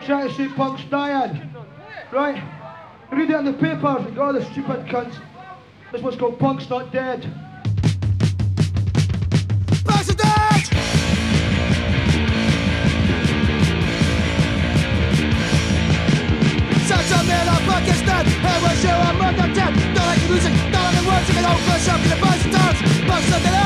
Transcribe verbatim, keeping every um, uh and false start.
Trying to say punk's dying. Right? Read it in the papers and got all the stupid cunts. This one's called Punk's Not Dead. Punk's Not Dead! Such a man, our punk is dead. Hey, we're sure I'm not dead. Don't like the music, don't like the words, you can hold for something, the buzz and dance. Punk's Not Dead.